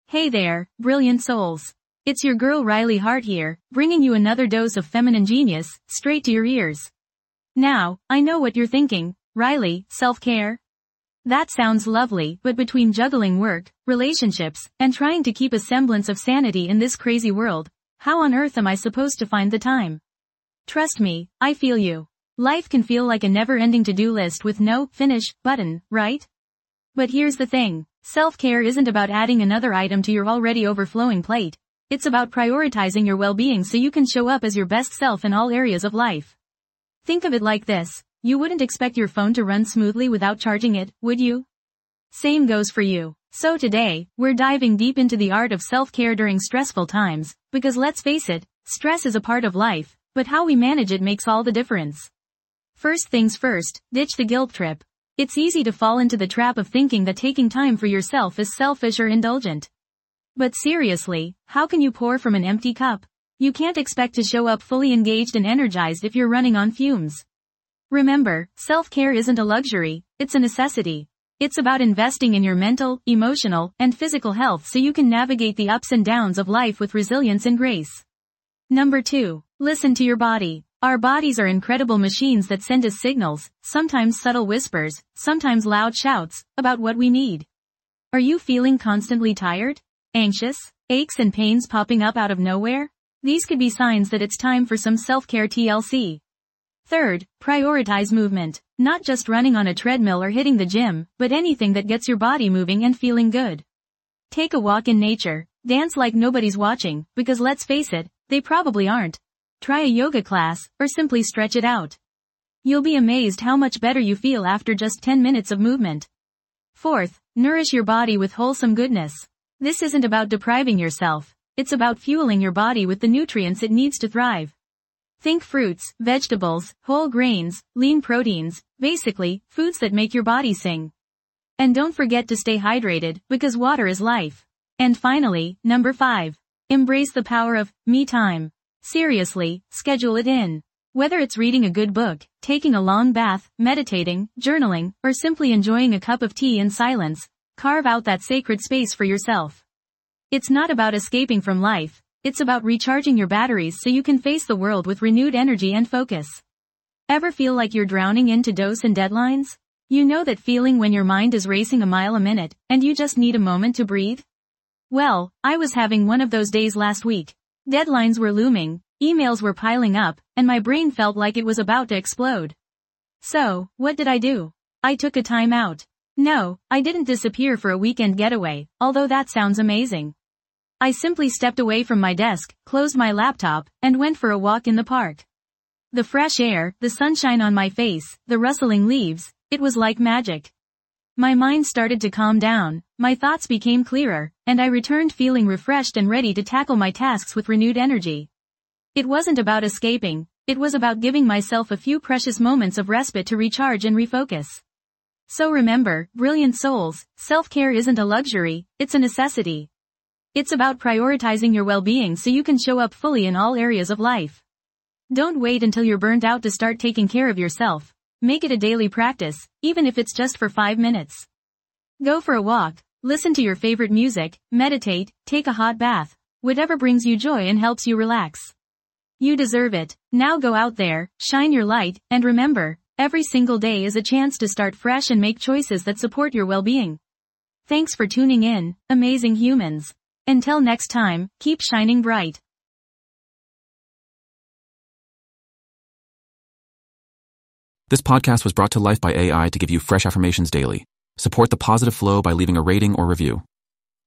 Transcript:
Hey there, brilliant souls. It's your girl Riley Hart here, bringing you another dose of feminine genius, straight to your ears. Now, I know what you're thinking, Riley, self-care? That sounds lovely, but between juggling work, relationships, and trying to keep a semblance of sanity in this crazy world, how on earth am I supposed to find the time? Trust me, I feel you. Life can feel like a never-ending to-do list with no finish button, right? But here's the thing. Self-care isn't about adding another item to your already overflowing plate. It's about prioritizing your well-being so you can show up as your best self in all areas of life. Think of it like this. You wouldn't expect your phone to run smoothly without charging it, would you? Same goes for you. So today, we're diving deep into the art of self-care during stressful times, because let's face it, stress is a part of life, but how we manage it makes all the difference. First things first, ditch the guilt trip. It's easy to fall into the trap of thinking that taking time for yourself is selfish or indulgent. But seriously, how can you pour from an empty cup? You can't expect to show up fully engaged and energized if you're running on fumes. Remember, self-care isn't a luxury, it's a necessity. It's about investing in your mental, emotional, and physical health so you can navigate the ups and downs of life with resilience and grace. Number 2. Listen to your body. Our bodies are incredible machines that send us signals, sometimes subtle whispers, sometimes loud shouts, about what we need. Are you feeling constantly tired? Anxious? Aches and pains popping up out of nowhere? These could be signs that it's time for some self-care TLC. Third, prioritize movement. Not just running on a treadmill or hitting the gym, but anything that gets your body moving and feeling good. Take a walk in nature, dance like nobody's watching, because let's face it, they probably aren't. Try a yoga class, or simply stretch it out. You'll be amazed how much better you feel after just 10 minutes of movement. Fourth, nourish your body with wholesome goodness. This isn't about depriving yourself. It's about fueling your body with the nutrients it needs to thrive. Think fruits, vegetables, whole grains, lean proteins, basically, foods that make your body sing. And don't forget to stay hydrated, because water is life. And finally, number 5. Embrace the power of me time. Seriously, schedule it in. Whether it's reading a good book, taking a long bath, meditating, journaling, or simply enjoying a cup of tea in silence, carve out that sacred space for yourself. It's not about escaping from life, it's about recharging your batteries so you can face the world with renewed energy and focus. Ever feel like you're drowning in to-dos and deadlines? You know that feeling when your mind is racing a mile a minute, and you just need a moment to breathe? Well, I was having one of those days last week. Deadlines were looming, emails were piling up, and my brain felt like it was about to explode. So, what did I do? I took a time out. No, I didn't disappear for a weekend getaway, although that sounds amazing. I simply stepped away from my desk, closed my laptop, and went for a walk in the park. The fresh air, the sunshine on my face, the rustling leaves, it was like magic. My mind started to calm down, my thoughts became clearer, and I returned feeling refreshed and ready to tackle my tasks with renewed energy. It wasn't about escaping, it was about giving myself a few precious moments of respite to recharge and refocus. So remember, brilliant souls, self-care isn't a luxury, it's a necessity. It's about prioritizing your well-being so you can show up fully in all areas of life. Don't wait until you're burnt out to start taking care of yourself. Make it a daily practice, even if it's just for 5 minutes. Go for a walk, listen to your favorite music, meditate, take a hot bath. Whatever brings you joy and helps you relax. You deserve it. Now go out there, shine your light, and remember, every single day is a chance to start fresh and make choices that support your well-being. Thanks for tuning in, amazing humans. Until next time, keep shining bright. This podcast was brought to life by AI to give you fresh affirmations daily. Support the positive flow by leaving a rating or review.